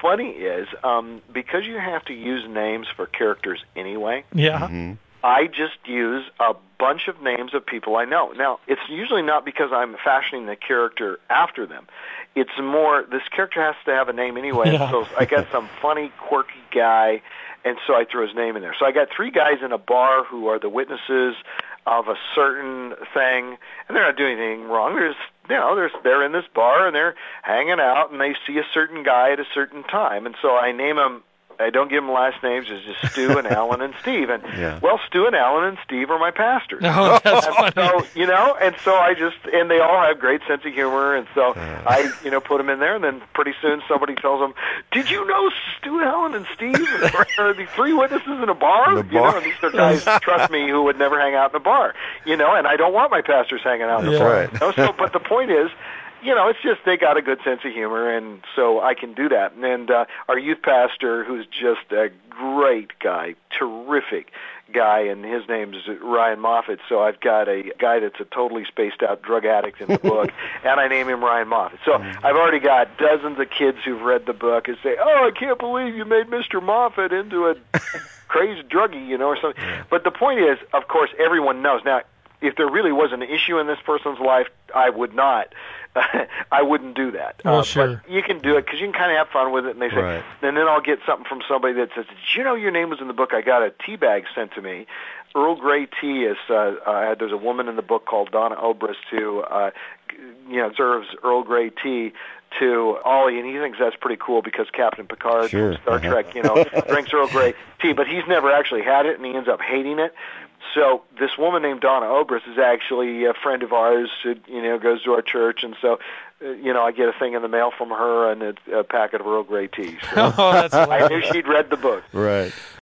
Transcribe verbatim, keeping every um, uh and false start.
funny is, um, because you have to use names for characters anyway, Yeah. Mm-hmm. I just use a bunch of names of people I know. Now, it's usually not because I'm fashioning the character after them. It's more, this character has to have a name anyway, Yeah. so I got some funny, quirky guy, and so I throw his name in there. So I got three guys in a bar who are the witnesses of a certain thing, and they're not doing anything wrong. There's, you know, there's, they're in this bar, and they're hanging out, and they see a certain guy at a certain time, and so I name them. I don't give them last names. It's just Stu and Alan and Steve. And, Yeah. well, Stu and Alan and Steve are my pastors. Oh, that's And funny. so, you know, and so I just, and they all have great sense of humor, and so Uh. I, you know, put them in there, and then pretty soon somebody tells them, did you know Stu, Alan, and Steve are the three witnesses in a bar? In a You bar. know, and these are guys, trust me, who would never hang out in a bar, you know, and I don't want my pastors hanging out in a Yeah. bar. Right. You know? So, but the point is, you know, it's just they got a good sense of humor, and so I can do that. And uh, our youth pastor, who's just a great guy, terrific guy, and his name's Ryan Moffat. So I've got a guy that's a totally spaced out drug addict in the book, and I name him Ryan Moffat. So I've already got dozens of kids who've read the book and say, "Oh, I can't believe you made Mister Moffat into a crazy druggie," you know, or something. But the point is, of course, everyone knows now. If there really was an issue in this person's life, I would not. I wouldn't do that. Well, uh, sure. But you can do it because you can kind of have fun with it. And they say, Right. and then I'll get something from somebody that says, "Did you know your name was in the book?" I got a tea bag sent to me. Earl Grey tea is. Uh, uh, there's a woman in the book called Donna Obrist who, uh, you know, serves Earl Grey tea to Ollie, and he thinks that's pretty cool because Captain Picard Sure. from Star Trek, you know, drinks Earl Grey tea, but he's never actually had it, and he ends up hating it. So this woman named Donna Obrist is actually a friend of ours who, you know, goes to our church, and so, uh, you know, I get a thing in the mail from her and a, a packet of Earl Grey tea. So Oh, that's I hilarious. knew she'd read the book. Right.